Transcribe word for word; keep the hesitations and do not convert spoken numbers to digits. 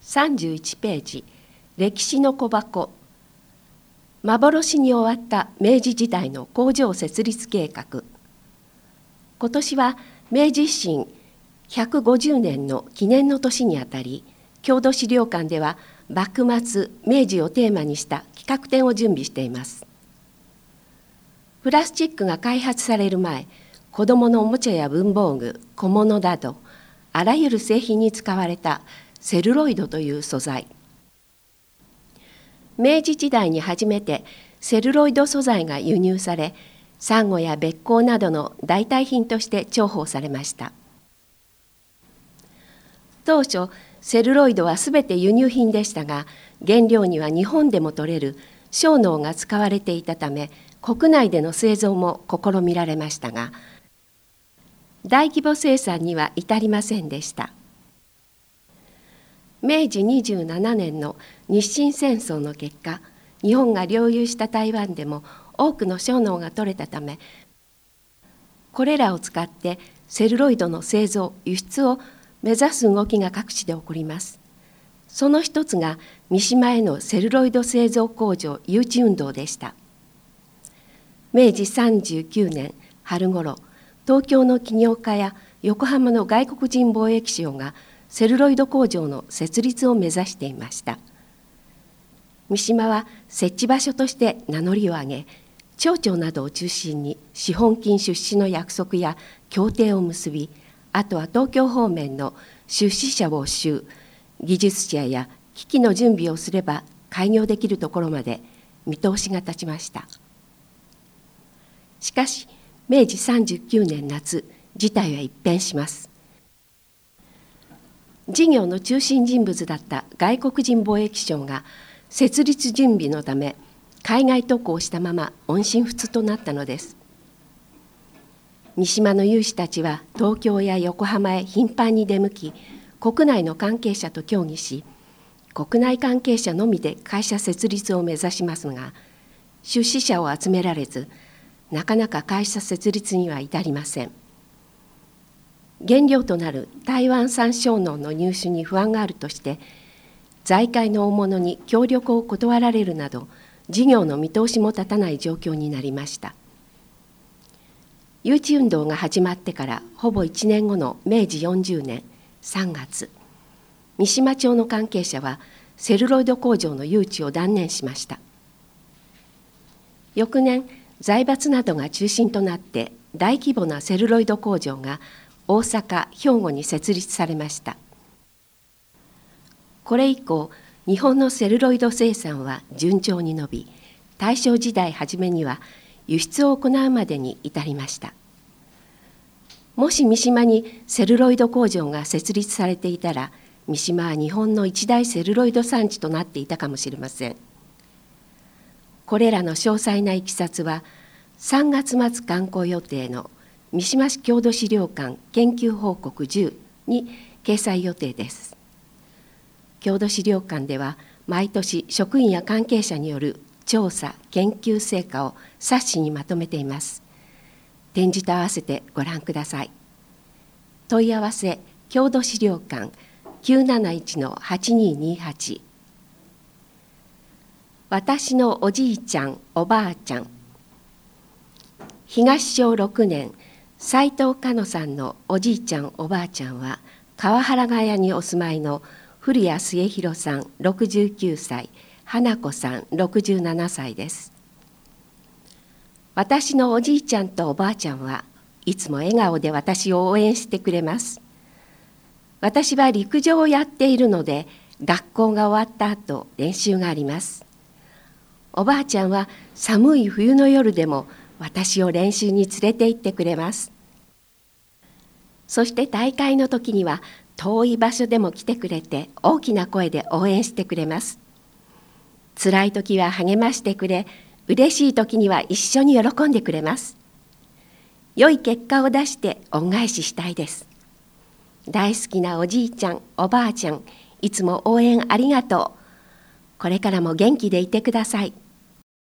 さんじゅういちページ、歴史の小箱。幻に終わった明治時代の工場設立計画。今年は明治維新ひゃくごじゅうねんの記念の年にあたり、郷土資料館では幕末・明治をテーマにした企画展を準備しています。プラスチックが開発される前、子どものおもちゃや文房具、小物など、あらゆる製品に使われたセルロイドという素材。明治時代に初めてセルロイド素材が輸入され、サンゴやべっ甲などの代替品として重宝されました。当初、セルロイドはすべて輸入品でしたが、原料には日本でも取れる樟脳が使われていたため、国内での製造も試みられましたが、大規模生産には至りませんでした。明治にじゅうななねんの日清戦争の結果、日本が領有した台湾でも多くの樟脳が取れたため、これらを使ってセルロイドの製造・輸出を目指す動きが各地で起こります。その一つが三島へのセルロイド製造工場誘致運動でした。明治さんじゅうきゅうねん春ごろ、東京の起業家や横浜の外国人貿易商がセルロイド工場の設立を目指していました。三島は設置場所として名乗りを上げ、町長などを中心に資本金出資の約束や協定を結び、あとは東京方面の出資者募集、技術者や機器の準備をすれば開業できるところまで見通しが立ちました。しかし、明治さんじゅうきゅうねん夏、事態は一変します。事業の中心人物だった外国人貿易商が設立準備のため海外渡航したまま音信不通となったのです。三島の有志たちは東京や横浜へ頻繁に出向き、国内の関係者と協議し、国内関係者のみで会社設立を目指しますが、出資者を集められず、なかなか会社設立には至りません。原料となる台湾産樟脳の入手に不安があるとして、財界の大物に協力を断られるなど、事業の見通しも立たない状況になりました。誘致運動が始まってからほぼいちねんごの明治よんじゅうねんさんがつ、三島町の関係者はセルロイド工場の誘致を断念しました。翌年、財閥などが中心となって大規模なセルロイド工場が大阪、兵庫に設立されました。これ以降、日本のセルロイド生産は順調に伸び、大正時代初めには輸出を行うまでに至りました。もし三島にセルロイド工場が設立されていたら、三島は日本の一大セルロイド産地となっていたかもしれません。これらの詳細ないきさつは、さんがつまつ刊行予定の三島市郷土資料館研究報告じゅうに掲載予定です。郷土資料館では毎年職員や関係者による調査・研究成果を冊子にまとめています。展示と合わせてご覧ください。問い合わせ郷土資料館 きゅうなないちのはちにーにーはち。私のおじいちゃんおばあちゃん。東小ろくねん、斉藤かのさんのおじいちゃんおばあちゃんは川原ヶ谷にお住まいの古谷末広さんろくじゅうきゅうさい、花子さんろくじゅうななさいです。私のおじいちゃんとおばあちゃんはいつも笑顔で私を応援してくれます。私は陸上をやっているので学校が終わった後練習があります。おばあちゃんは寒い冬の夜でも私を練習に連れて行ってくれます。そして大会の時には遠い場所でも来てくれて大きな声で応援してくれます。辛い時は励ましてくれ、嬉しい時には一緒に喜んでくれます。良い結果を出して恩返ししたいです。大好きなおじいちゃん、おばあちゃん、いつも応援ありがとう。これからも元気でいてください。